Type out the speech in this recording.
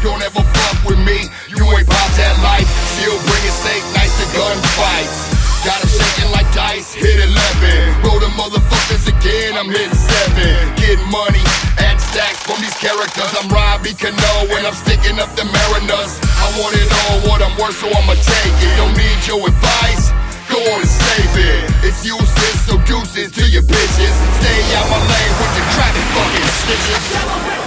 don't ever fuck with me. You ain't bout that life. Still bringing steak nights to gunfights. Got 'em shaking like dice, hit 11. Roll the motherfuckers again, I'm hitting 7. Getting money, add stacks from these characters. I'm Robbie Cano and I'm sticking up the Mariners. I want it all, what I'm worth, so I'ma take it. Don't need your advice, go on and save it. It's useless, so deuces to your bitches. Stay out my lane with the traffic fucking snitches.